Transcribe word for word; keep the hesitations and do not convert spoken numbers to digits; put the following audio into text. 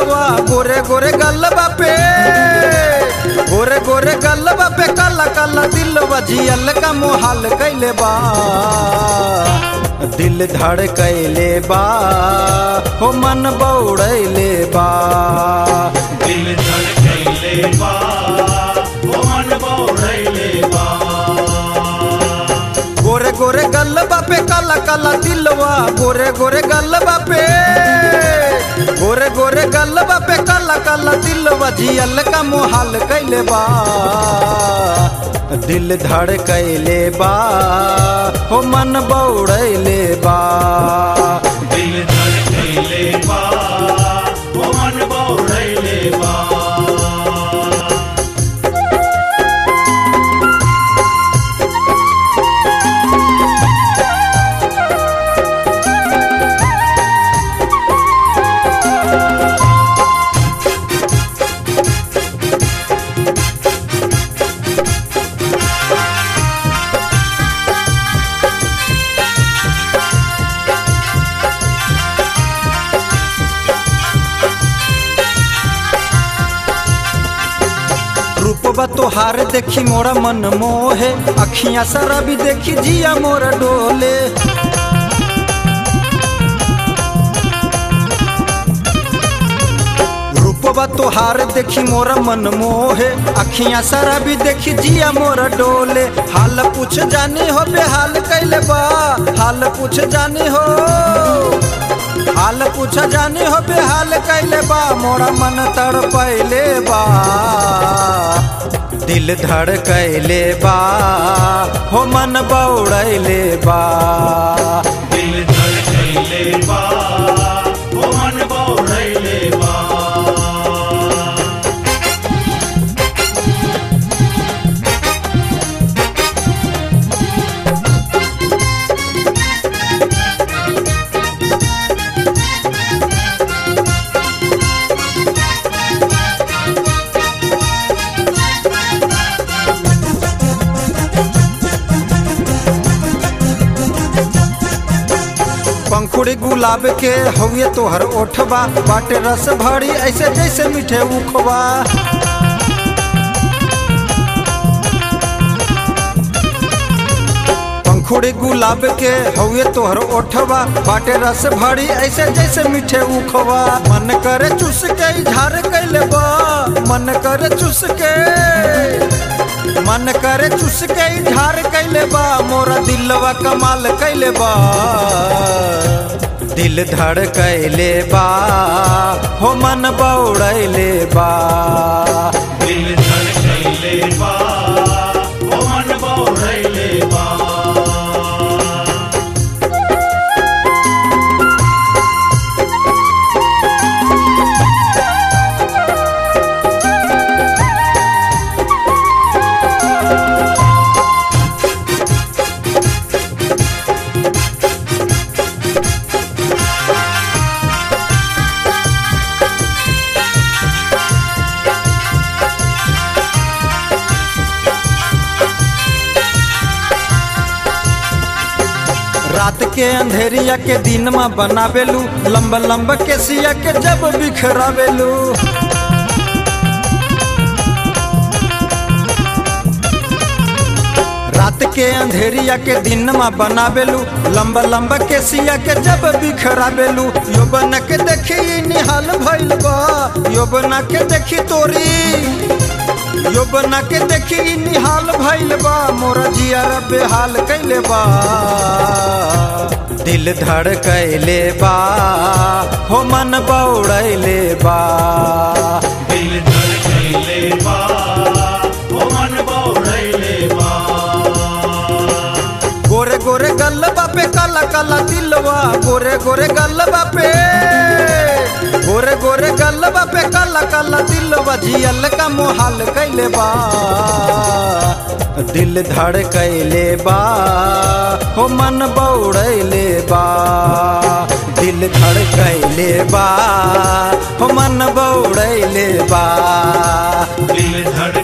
दिलवा गोरे गोरे गलबा पे, गोरे गोरे गलबा पे काला काला दिलवा जियल का मोहाल कैले बा, दिल धड़कैले बा हो मन बौड़ैले बा, दिल धड़कैले बा हो मन बौड़ैले बा। गोरे गोरे गलबा पे काला काला दिलवा, गोरे गोरे गलबा पे, गोरे गोरे गलबा पे काला काला दिलवा जियल का मोहाल कैले बा, दिल धड़कैले बा हो मन बौड़ैले बा, दिल धड़कैले बा हो मन बौड़ैले बा। रूपबा तोहार देखी मोरा मन मोहे, अखियां शराबी देखी जिया मोरा डोले, रूपबा तोहार देखी मोरा मन मोहे, अखियां शराबी देखी जिया मोरा डोले, हाल पूछ जानी हो बेहाल कैले बा, हाल पूछ जानी हो, हाल पूछ जानी हो बेहाल कैले बा, मोरा मन तड़पैले बा, दिल धड़कैले बा हो मन बौड़ैले बा, दिल धड़कैले बा हो मन बौड़ैले बा। पंखुड़ी गुलाब के हवे तोहर ओठबा, बाटे रस भरी ऐसे जैसे मीठे उखबा, पंखुड़ी गुलाब के हवे तोहर ओठबा, बाटे रस भरी ऐसे जैसे मीठे उखबा, मन करे चुस के इजहार कैले बा, मन करे चुस के, मन करे चुस के इजहार कैले बा, मोरा दिलवा कमाल कैले बा, दिल धड़कैले बा हो मन बौड़ैले बा, दिल धड़कैले बा हो मन बौड़ैले बा। रात के अंधेरिया के दिन में बनावेलू, लंबा लंबा के सिया के जब बिखरावेलू, रात के अंधेरिया के दिन में बनावेलू, लंबा लंबा के सिया के जब बिखरावेलू, यौवन के देखी निहाल भइल बा, यौवन के देखी तोरी, यौवन के देखी निहाल भइल बा, मोरा जियारा बेहाल कैले बा, दिल धड़कैले बा हो मन बौड़ैले बा, दिल धड़कैले बा हो मन बौड़ैले बा। गोरे गोरे गलबा पे काला काला दिलवा, गोरे गोरे गलबा पे, गोरे गोरे गलबा पे काला काला दिलवा जियल का मोहाल कैले बा, दिल धड़कैले बा हो मन बौड़ैले बा, दिल धड़कैले बा हो मन बौड़ैले बा, दिल धड़